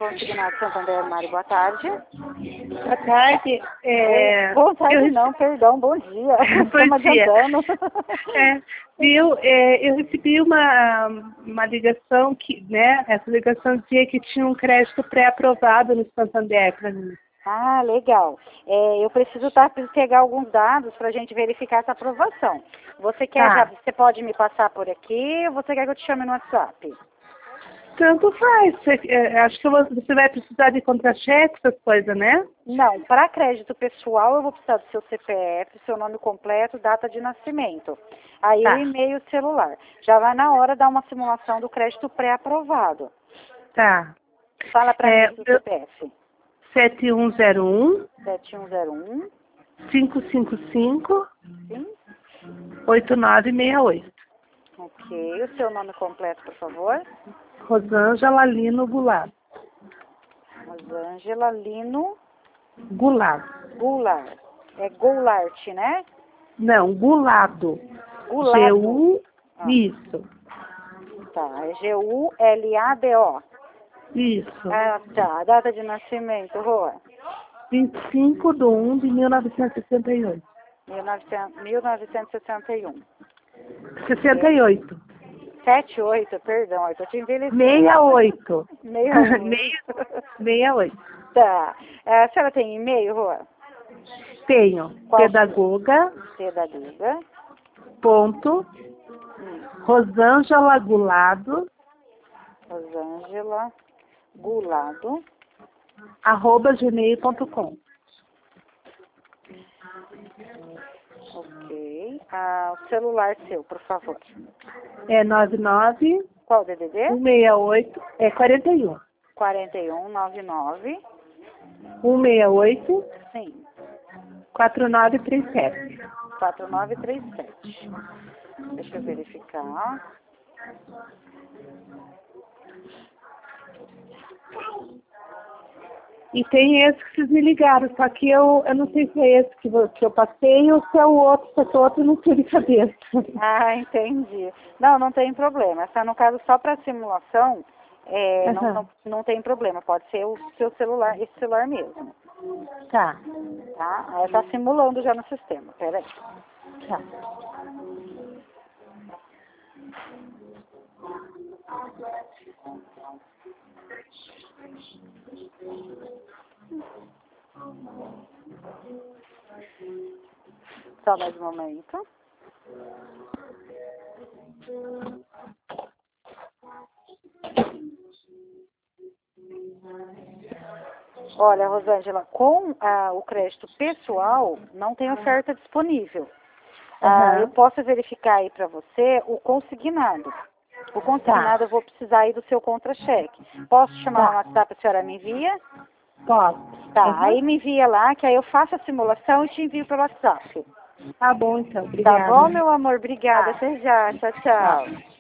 Consignado Santander, Mário, boa tarde. Boa tarde. Boa tarde não, perdão, bom dia. Bom dia. Viu? Eu recebi uma ligação que, né, essa ligação dizia que tinha um crédito pré-aprovado no Santander para mim. Ah, legal. Eu preciso pegar alguns dados para a gente verificar essa aprovação. Você quer, você pode me passar por aqui ou você quer que eu te chame no WhatsApp? Tanto faz. Acho que você vai precisar de contra-cheque, essas coisas, né? Não, para crédito pessoal eu vou precisar do seu CPF, seu nome completo, data de nascimento. Aí o e-mail celular. Já vai na hora dar uma simulação do crédito pré-aprovado. Tá. Fala para mim o CPF. 7101 7101 555 Sim. 8968. Ok. O seu nome completo, por favor? Rosângela Lino Goulart. Rosângela Lino Goulart. Goulart. É Goulart, né? Não, Gulado. Gulado. Isso. Tá, é G-U-L-A-D-O. Isso. Ah, tá. Data de nascimento, Rua? 25/1/1968. 1961. 68. 78, perdão, eu tô te envelhecendo. 68. 68. Tá. A senhora tem e-mail, Rua? Tenho. Qual? Pedagoga. Ponto. Rosângela Gulado. Rosângela Gulado. @gmail.com. Ok. O celular seu, por favor. É 99. Qual o DDD? 168. É 41. 4199. 168. Sim. 4937. 4937. Deixa eu verificar. E tem esse que vocês me ligaram, só que eu não sei se é esse que eu passei ou se é o outro, se é o outro, eu não sei de cabeça. Ah, entendi. Não tem problema. Essa, no caso, só para simulação, não tem problema. Pode ser o seu celular, esse celular mesmo. Tá. Tá? Aí tá simulando já no sistema. Pera aí. Tá. Só mais um momento. Olha, Rosângela, com o crédito pessoal, não tem oferta disponível. Eu posso verificar aí para você o consignado. O consignado eu vou precisar aí do seu contra-cheque. Posso chamar no WhatsApp, a senhora me envia? Posso. Tá, aí me envia lá, que aí eu faço a simulação e te envio pelo WhatsApp. Tá bom, então. Obrigada. Tá bom, meu amor? Obrigada. Até já. Tchau, tchau.